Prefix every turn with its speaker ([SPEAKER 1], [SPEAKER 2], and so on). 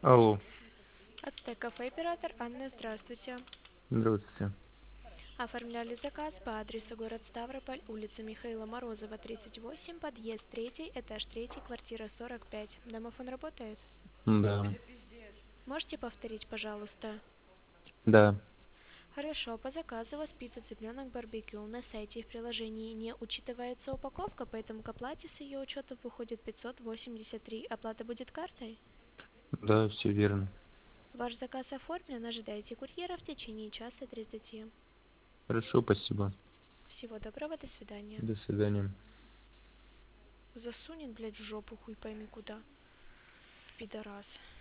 [SPEAKER 1] Алло,
[SPEAKER 2] Ацтек кафе оператор Анна, здравствуйте.
[SPEAKER 1] здравствуйте.
[SPEAKER 2] Оформляли заказ по адресу город Ставрополь, улица Михаила Морозова, 38, подъезд 3, этаж 3, квартира 45. Домофон работает?
[SPEAKER 1] Да,
[SPEAKER 2] Можете повторить, пожалуйста?
[SPEAKER 1] да,
[SPEAKER 2] Хорошо, по заказу у вас пицца цыпленок барбекю. На сайте и в приложении не учитывается упаковка, поэтому к оплате с ее учетом выходит 583. Оплата будет картой?
[SPEAKER 1] да, все верно.
[SPEAKER 2] Ваш заказ оформлен, ожидайте курьера в течение часа 30.
[SPEAKER 1] Хорошо, спасибо.
[SPEAKER 2] Всего доброго, до свидания.
[SPEAKER 1] До свидания.
[SPEAKER 2] Засунет, блядь, в жопу хуй пойми куда. Пидорас.